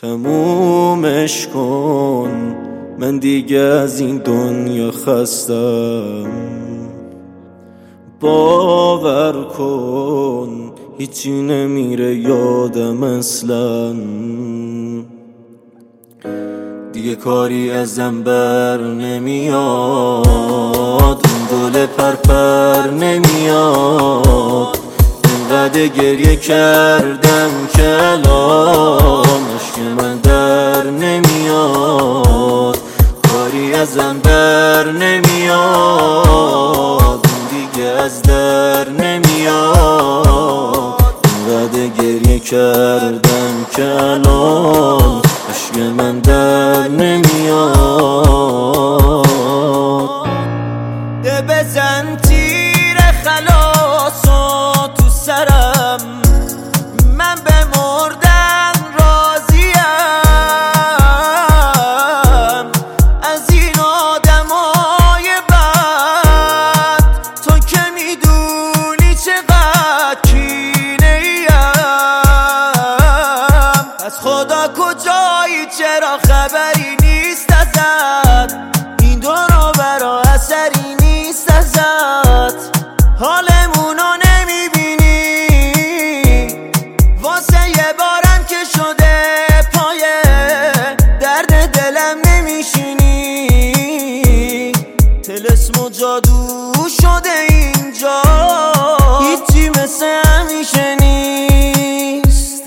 تمومش کن، من دیگه از این دنیا خستم. باور کن هیچی نمیره یادم اصلا، دیگه کاری ازم بر نمیاد، اون گل پرپر نمیاد. اینقدر گریه کردم که الان اشک من در نمیاد، کاری ازم بر نمیاد، اون دیگه از در نمیاد. اینقدر گریه کردم که الان اشک من در نمیاد. ده بزن تیر خلاصو تو سرم، من به مردن راضیم. از این آدمای بد تو که میدونی چقدر کینه ایم. از خدا کجایی چرا خبری نیست ازت، این دو رو برا اثری نیست ازت. حالمونو نمیبینی واسه یه بارم که شده پای درد دلم نمیشینی. طلسم و جادو شده اینجا، هیچی مثل همیشه نیست.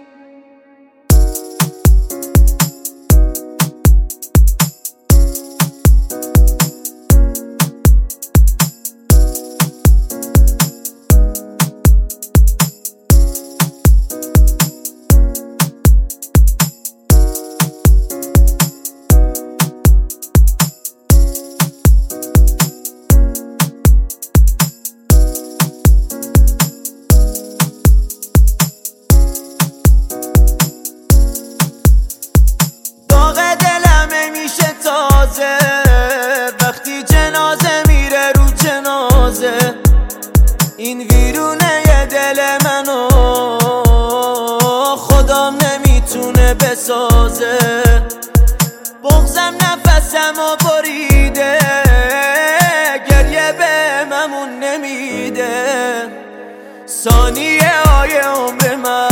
وقتی جنازه میره رو جنازه، این ویرونه ی دل منو خدام نمیتونه بسازه. بغضم نفسمو بریده، گریه به ممون نمیده. ثانیه های عمر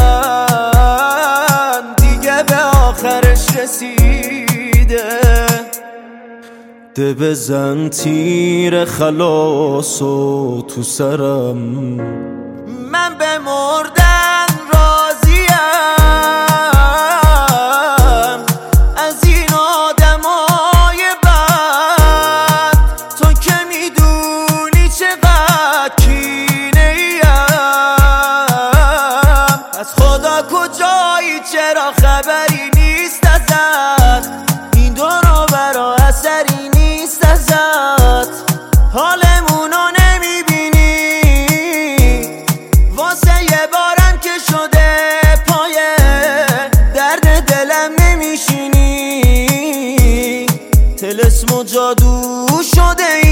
من دیگه به آخرش رسیده. ده بزن تیر خلاصو تو سرم، من به مردن راضیم. از این آدمای بد تو که میدونی چقدر کینه ایم. از خدا کجایی چرا خبری نیست ازت، این دو رو برا اثری نیست ازت. حالمونو نمیبینی واسه یه بارم که شده پای درد دلم نمیشینی. طلسم و جادو شده